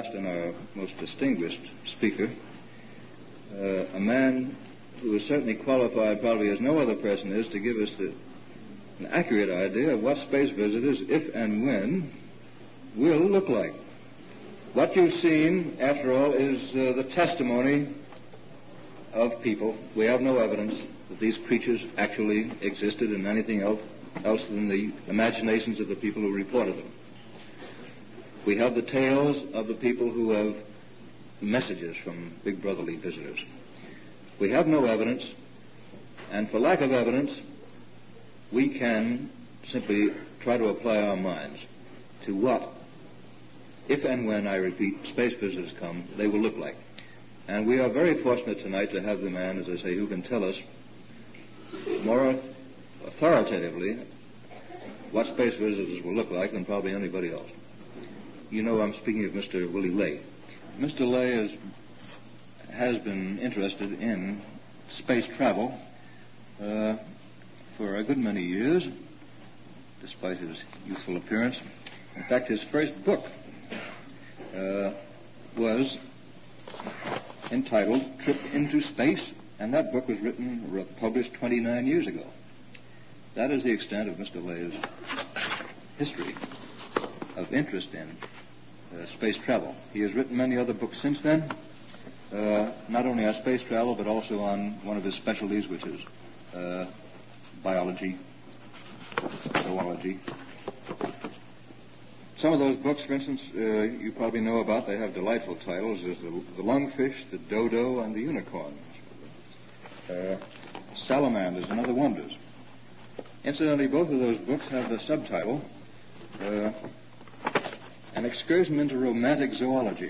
last and our most distinguished speaker, a man who is certainly qualified, probably as no other person is, to give us an accurate idea of what space visitors, if and when, will look like. What you've seen, after all, is the testimony of people. We have no evidence that these creatures actually existed in anything else than the imaginations of the people who reported them. We have the tales of the people who have messages from big brotherly visitors. We have no evidence, and for lack of evidence, we can simply try to apply our minds to what, if and when, I repeat, space visitors come, they will look like. And we are very fortunate tonight to have the man, as I say, who can tell us more authoritatively what space visitors will look like than probably anybody else. You know, I'm speaking of Mr. Willie Ley. Mr. Ley has been interested in space travel for a good many years, despite his youthful appearance. In fact, his first book was entitled Trip into Space, and that book was published 29 years ago. That is the extent of Mr. Ley's history of interest in space travel. He has written many other books since then, not only on space travel, but also on one of his specialties, which is biology, zoology. Some of those books, for instance, you probably know about. They have delightful titles. There's the Lungfish, the Dodo, and the Unicorn. Salamanders and Other Wonders. Incidentally, both of those books have the subtitle, An Excursion into Romantic Zoology.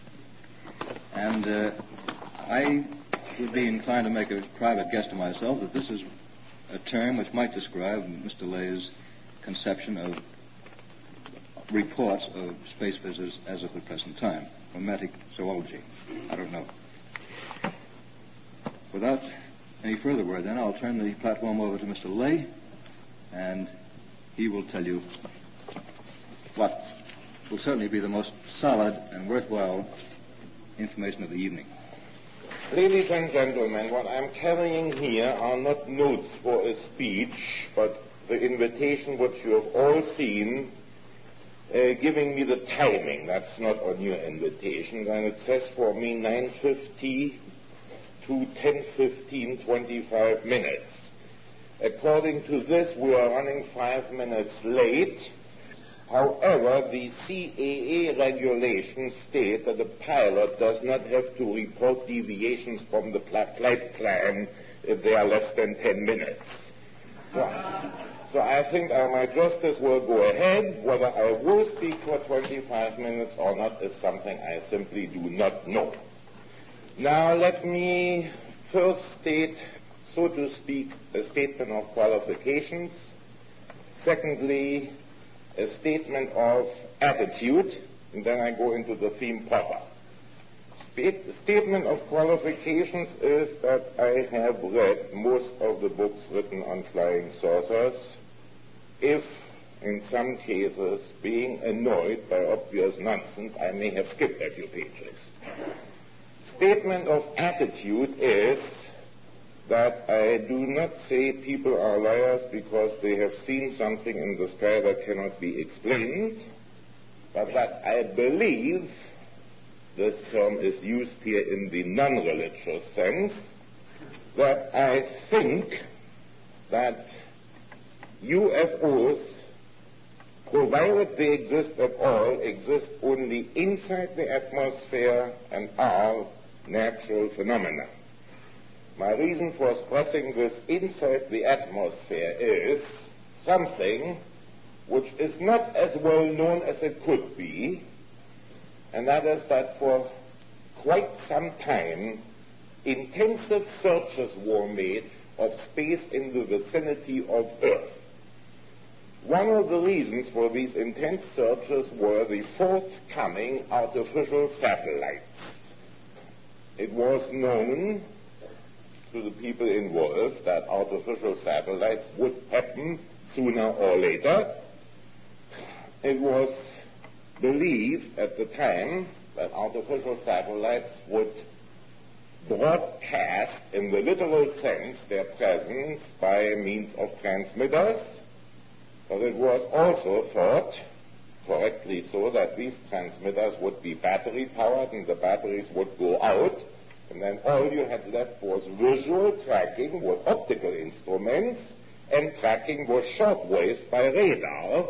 And I would be inclined to make a private guess to myself that this is a term which might describe Mr. Ley's conception of reports of space visitors as of the present time. Romantic zoology. I don't know. Without any further word, then, I'll turn the platform over to Mr. Ley, and he will tell you what will certainly be the most solid and worthwhile information of the evening. Ladies and gentlemen, what I'm carrying here are not notes for a speech, but the invitation which you have all seen, giving me the timing. That's not on your invitation. And it says for me 9:50 to 10:15, 25 minutes. According to this, we are running 5 minutes late. However, the CAA regulations state that the pilot does not have to report deviations from the flight plan if they are less than 10 minutes. So I think my justice will go ahead. Whether I will speak for 25 minutes or not is something I simply do not know. Now let me first state, so to speak, a statement of qualifications. Secondly, a statement of attitude, and then I go into the theme proper. Statement of qualifications is that I have read most of the books written on flying saucers, if, in some cases, being annoyed by obvious nonsense, I may have skipped a few pages. Statement of attitude is that I do not say people are liars because they have seen something in the sky that cannot be explained, but that I believe, this term is used here in the non-religious sense, that I think that UFOs, provided they exist at all, exist only inside the atmosphere and are natural phenomena. My reason for stressing this inside the atmosphere is something which is not as well known as it could be, and that is that for quite some time, intensive searches were made of space in the vicinity of Earth. One of the reasons for these intense searches were the forthcoming artificial satellites. It was known to the people involved that artificial satellites would happen sooner or later. It was believed at the time that artificial satellites would broadcast, in the literal sense, their presence by means of transmitters, but it was also thought, correctly so, that these transmitters would be battery powered and the batteries would go out, and then all you had left was visual tracking with optical instruments, and tracking was shortwave by radar.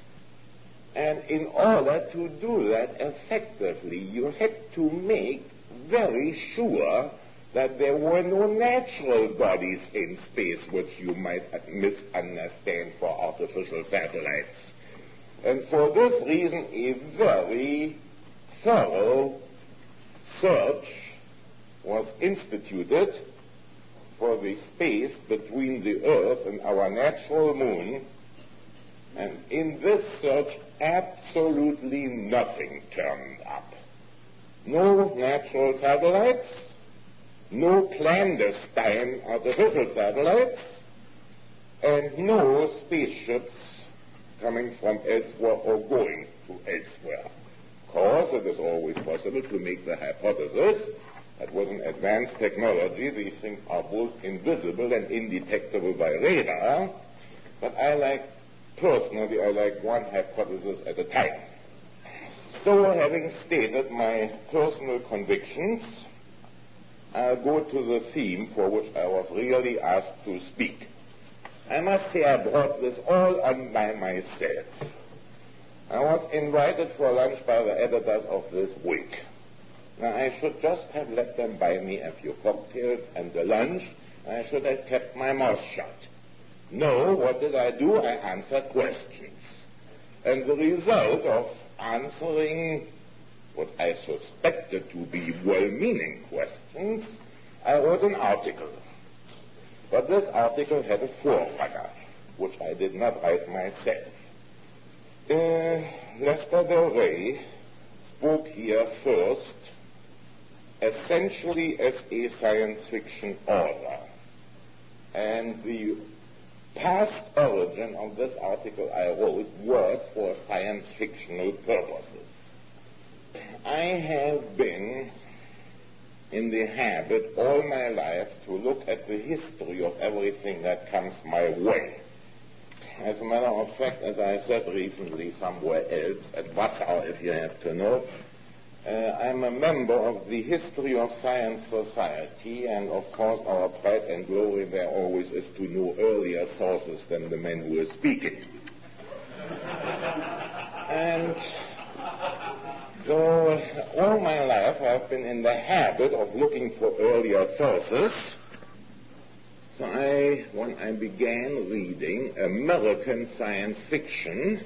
And in order to do that effectively, you had to make very sure that there were no natural bodies in space which you might misunderstand for artificial satellites. And for this reason, a very thorough search was instituted for the space between the Earth and our natural moon. And in this search, absolutely nothing turned up. No natural satellites, no clandestine artificial satellites, and no spaceships coming from elsewhere or going to elsewhere. Of course, it is always possible to make the hypothesis that with an advanced technology, these things are both invisible and indetectable by radar, but personally, I like one hypothesis at a time. So, having stated my personal convictions, I'll go to the theme for which I was really asked to speak. I must say I brought this all on by myself. I was invited for lunch by the editors of this week. Now, I should just have let them buy me a few cocktails and the lunch. I should have kept my mouth shut. No, what did I do? I answered questions. And the result of answering what I suspected to be well-meaning questions, I wrote an article. But this article had a forerunner, which I did not write myself. Lester Del Rey spoke here first essentially as a science fiction author. And the past origin of this article I wrote was for science fictional purposes. I have been in the habit all my life to look at the history of everything that comes my way. As a matter of fact, as I said recently somewhere else, at Wassau, if you have to know, I'm a member of the History of Science Society, and of course our pride and glory there always is to know earlier sources than the men who are speaking. And so all my life I've been in the habit of looking for earlier sources. So when I began reading American science fiction,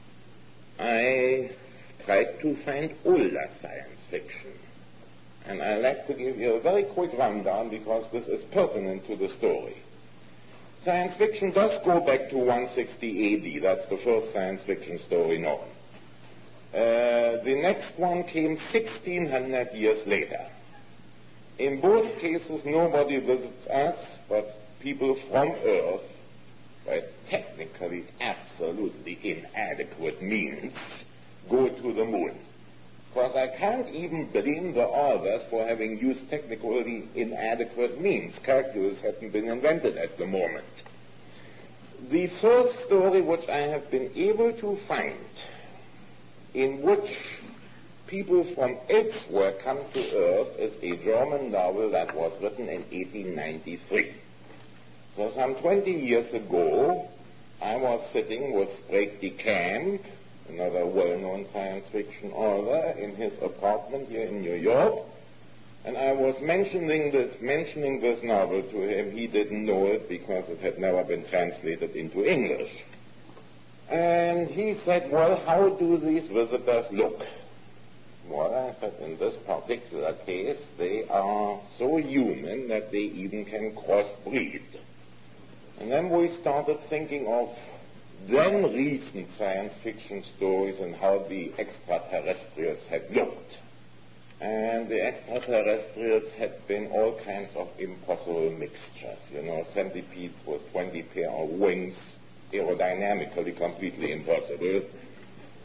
I tried to find older science fiction. And I'd like to give you a very quick rundown because this is pertinent to the story. Science fiction does go back to 160 AD. That's the first science fiction story known. The next one came 1,600 years later. In both cases, nobody visits us, but people from Earth, by technically absolutely inadequate means, go to the moon. Because I can't even blame the authors for having used technically inadequate means. Calculus hadn't been invented at the moment. The first story which I have been able to find in which people from elsewhere come to Earth is a German novel that was written in 1893. So some 20 years ago, I was sitting with Sprague de Camp, another well-known science fiction author, in his apartment here in New York, and I was mentioning this novel to him. He didn't know it because it had never been translated into English. And he said, well, how do these visitors look? Well, I said, in this particular case, they are so human that they even can crossbreed. And then we started thinking of then recent science fiction stories and how the extraterrestrials had looked. And the extraterrestrials had been all kinds of impossible mixtures, centipedes with 20 pair of wings, aerodynamically completely impossible.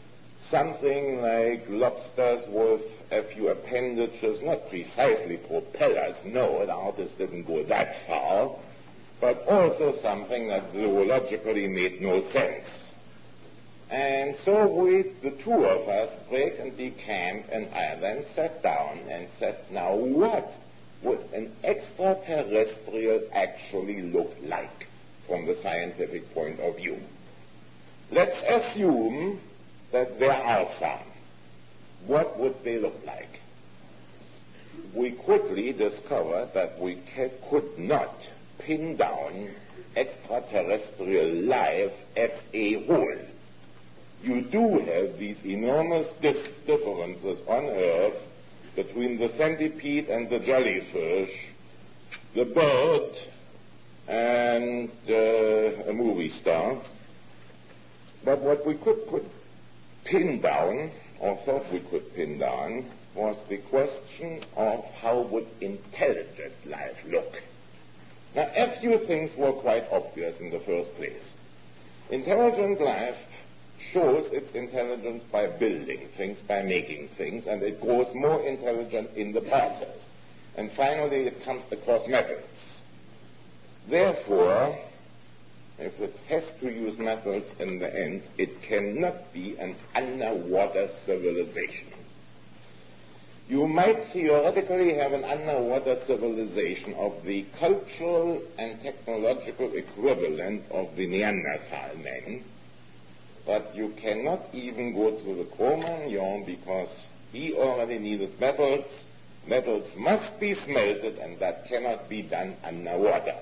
something like lobsters with a few appendages, not precisely propellers, no, the artist didn't go that far, but also something that zoologically made no sense. And so the two of us, Craig and DeCamp and I, then sat down and said, now what would an extraterrestrial actually look like from the scientific point of view? Let's assume that there are some. What would they look like? We quickly discovered that we could not pin down extraterrestrial life as a whole. You do have these enormous differences on Earth between the centipede and the jellyfish, the bird and a movie star. But what we could pin down, or thought we could pin down, was the question of how would intelligent life look. Now, a few things were quite obvious in the first place. Intelligent life shows its intelligence by building things, by making things, and it grows more intelligent in the process. And finally, it comes across methods. Therefore, if it has to use methods in the end, it cannot be an underwater civilization. You might theoretically have an underwater civilization of the cultural and technological equivalent of the Neanderthal men, but you cannot even go to the Cro-Magnon because he already needed metals. Metals must be smelted, and that cannot be done underwater.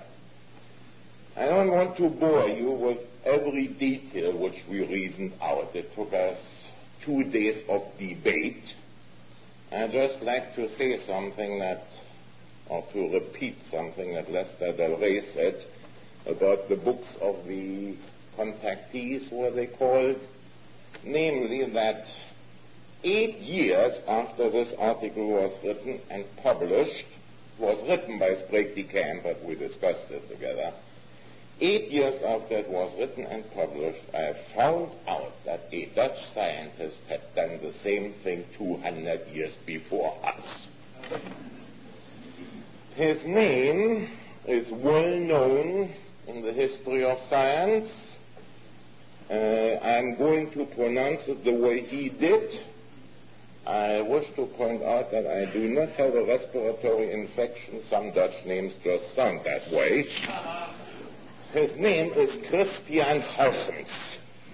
I don't want to bore you with every detail which we reasoned out. It took us 2 days of debate. I'd just like to say something or to repeat something that Lester Del Rey said about the books of the contactees, were they called? Namely, that 8 years after this article was written and published, was written by Sprague de Camp, but we discussed it together. 8 years after it was written and published, I found out that a Dutch scientist had done the same thing 200 years before us. His name is well known in the history of science. I'm going to pronounce it the way he did. I wish to point out that I do not have a respiratory infection. Some Dutch names just sound that way. His name is Christian Huygens.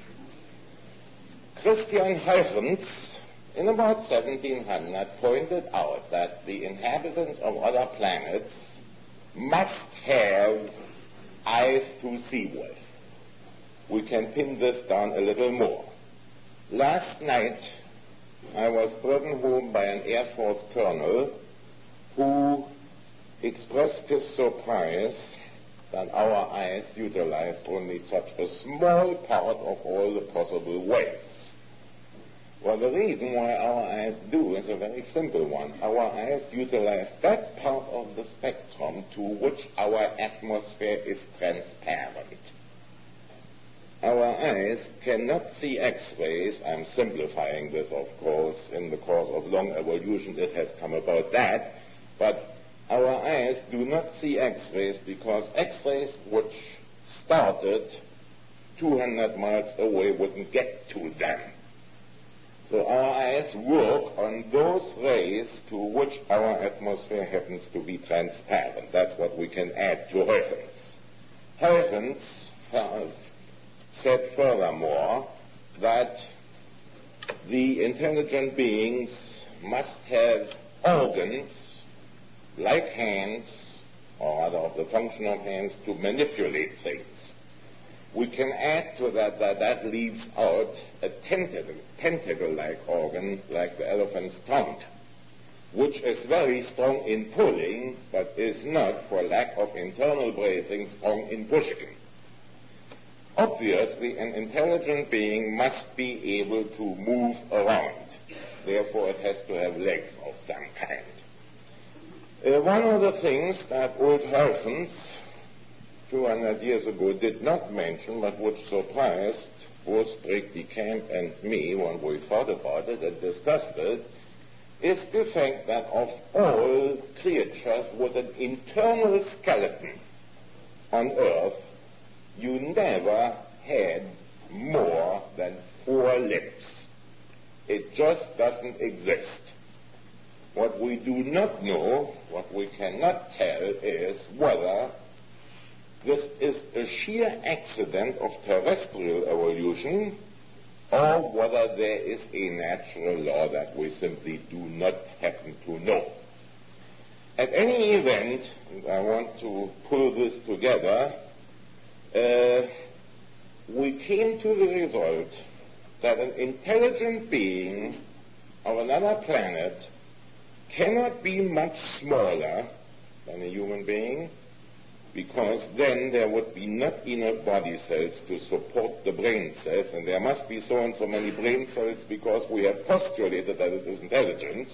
Christian Huygens, in about 1700, pointed out that the inhabitants of other planets must have eyes to see with. We can pin this down a little more. Last night, I was driven home by an Air Force colonel who expressed his surprise that our eyes utilized only such a small part of all the possible waves. Well, the reason why our eyes do is a very simple one. Our eyes utilize that part of the spectrum to which our atmosphere is transparent. Our eyes cannot see X-rays. I'm simplifying this, of course. In the course of long evolution, it has come about that. But our eyes do not see X-rays because X-rays which started 200 miles away wouldn't get to them. So our eyes work on those rays to which our atmosphere happens to be transparent. That's what we can add to Huygens. Huygens said furthermore that the intelligent beings must have organs like hands, or rather of the function of hands, to manipulate things. We can add to that leaves out a tentacle-like organ like the elephant's trunk, which is very strong in pulling, but is not, for lack of internal bracing, strong in pushing. Obviously, an intelligent being must be able to move around. Therefore, it has to have legs of some kind. One of the things that old Huygens 200 years ago did not mention, but which surprised both Brig de Camp and me when we thought about it and discussed it, is the fact that of all creatures with an internal skeleton on Earth, you never had more than 4 limbs. It just doesn't exist. What we do not know, what we cannot tell, is whether this is a sheer accident of terrestrial evolution or whether there is a natural law that we simply do not happen to know. At any event, and I want to pull this together, we came to the result that an intelligent being of another planet cannot be much smaller than a human being, because then there would be not enough body cells to support the brain cells, and there must be so and so many brain cells because we have postulated that it is intelligent.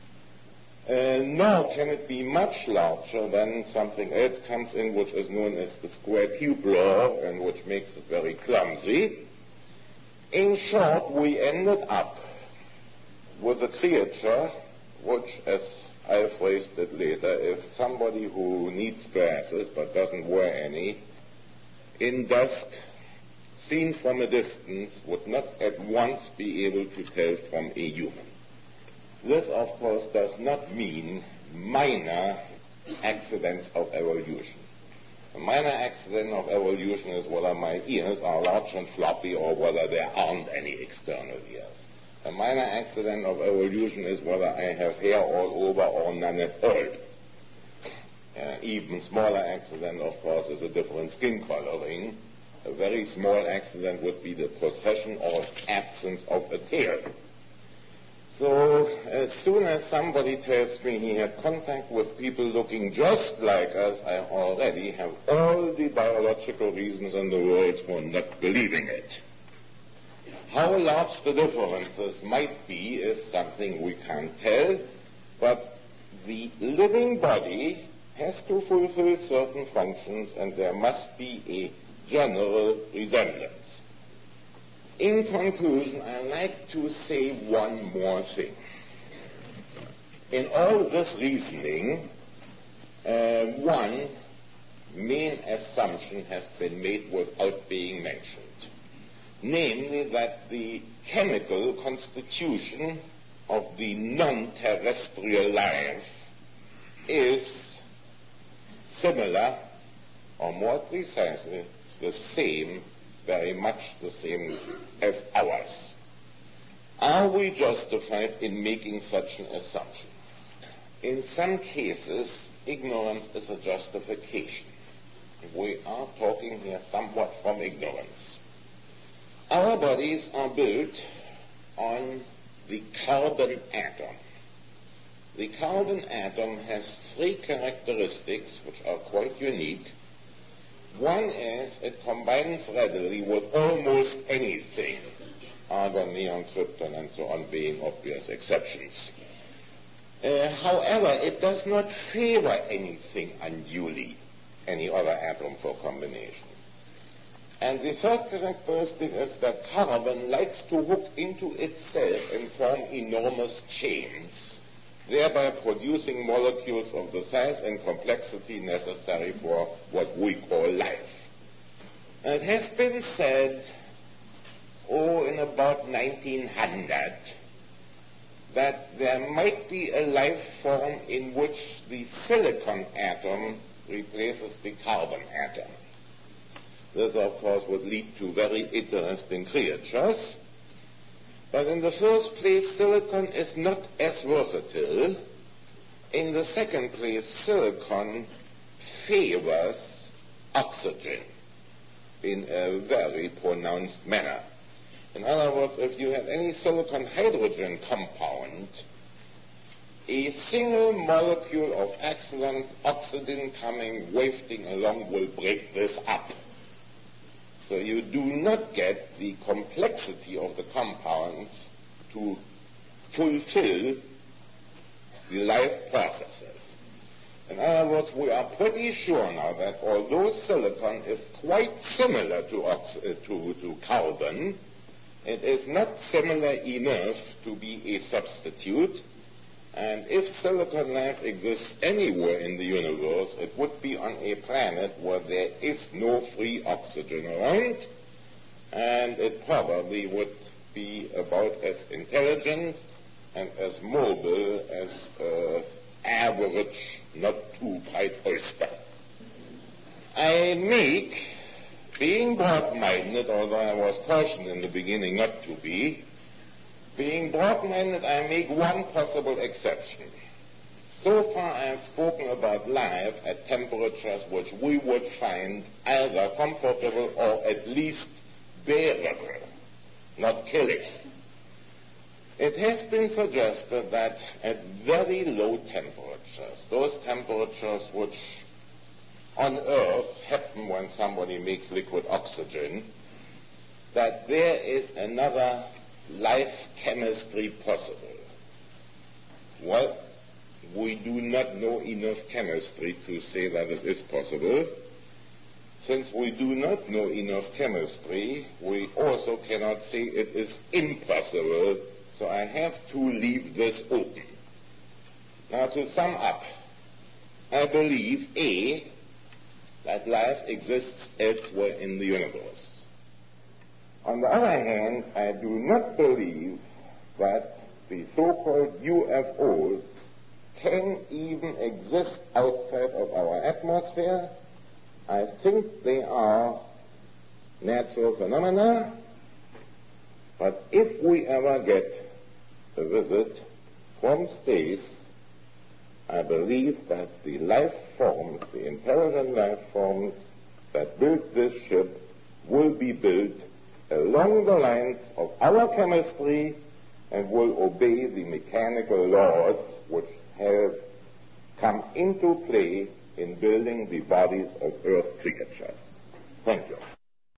Nor can it be much larger than something else comes in, which is known as the square cube law, and which makes it very clumsy. In short, we ended up with a creature which, as I phrased it later, if somebody who needs glasses but doesn't wear any, in dusk, seen from a distance, would not at once be able to tell from a human. This, of course, does not mean minor accidents of evolution. A minor accident of evolution is whether my ears are large and floppy or whether there aren't any external ears. A minor accident of evolution is whether I have hair all over or none at all. Even smaller accident, of course, is a different skin coloring. A very small accident would be the possession or absence of a tail. So as soon as somebody tells me he had contact with people looking just like us, I already have all the biological reasons in the world for not believing it. How large the differences might be is something we can't tell, but the living body has to fulfill certain functions, and there must be a general resemblance. In conclusion, I'd like to say one more thing. In all this reasoning, one main assumption has been made without being mentioned, namely that the chemical constitution of the non-terrestrial life is similar, or more precisely, the same, very much the same as ours. Are we justified in making such an assumption? In some cases, ignorance is a justification. We are talking here somewhat from ignorance. Our bodies are built on the carbon atom. The carbon atom has 3 characteristics which are quite unique. One is it combines readily with almost anything, argon, neon, krypton, and so on being obvious exceptions. However, it does not favor anything unduly, any other atom for combination. And the third characteristic is that carbon likes to hook into itself and form enormous chains, thereby producing molecules of the size and complexity necessary for what we call life. And it has been said, in about 1900, that there might be a life form in which the silicon atom replaces the carbon atom. This, of course, would lead to very interesting creatures. But in the first place, silicon is not as versatile. In the second place, silicon favors oxygen in a very pronounced manner. In other words, if you have any silicon-hydrogen compound, a single molecule of excellent oxygen coming wafting along will break this up. So you do not get the complexity of the compounds to fulfill the life processes. In other words, we are pretty sure now that although silicon is quite similar to carbon, it is not similar enough to be a substitute. And if silicon life exists anywhere in the universe, it would be on a planet where there is no free oxygen around, and it probably would be about as intelligent and as mobile as average, not too bright oyster. I make, being broad-minded, although I was cautioned in the beginning not to be, being broad-minded, I make one possible exception. So far I have spoken about life at temperatures which we would find either comfortable or at least bearable, not killing. It has been suggested that at very low temperatures, those temperatures which on Earth happen when somebody makes liquid oxygen, that there is another life chemistry possible. Well, we do not know enough chemistry to say that it is possible. Since we do not know enough chemistry, we also cannot say it is impossible, so I have to leave this open. Now, to sum up, I believe, A, that life exists elsewhere in the universe. On the other hand, I do not believe that the so-called UFOs can even exist outside of our atmosphere. I think they are natural phenomena, but if we ever get a visit from space, I believe that the life forms, the intelligent life forms that built this ship will be built along the lines of our chemistry and will obey the mechanical laws which have come into play in building the bodies of Earth creatures. Thank you.